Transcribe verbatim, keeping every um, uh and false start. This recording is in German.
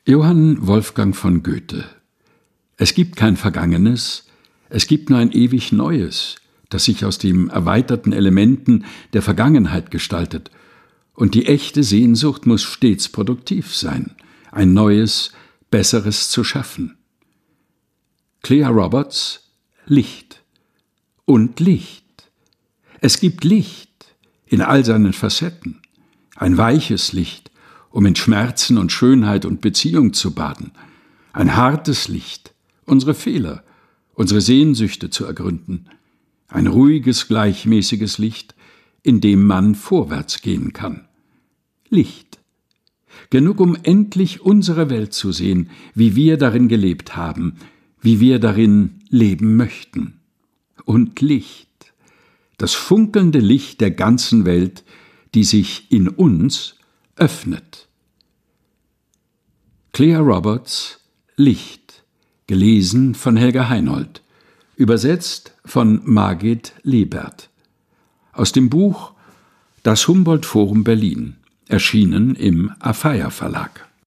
Johann Wolfgang von Goethe. Es gibt kein Vergangenes, es gibt nur ein ewig Neues, das sich aus den erweiterten Elementen der Vergangenheit gestaltet. Und die echte Sehnsucht muss stets produktiv sein, ein Neues, Besseres zu schaffen. Clea Roberts, Licht. Und Licht. Es gibt Licht in all seinen Facetten. Ein weiches Licht, um in Schmerzen und Schönheit und Beziehung zu baden. Ein hartes Licht, unsere Fehler, unsere Sehnsüchte zu ergründen. Ein ruhiges, gleichmäßiges Licht, in dem man vorwärts gehen kann. Licht. Genug, um endlich unsere Welt zu sehen, wie wir darin gelebt haben, wie wir darin leben möchten. Und Licht. Das funkelnde Licht der ganzen Welt, die sich in uns öffnet. Clea Roberts, Licht, gelesen von Helga Heinold, übersetzt von Margit Lebert. Aus dem Buch Das Humboldt Forum Berlin, erschienen im Afeier Verlag.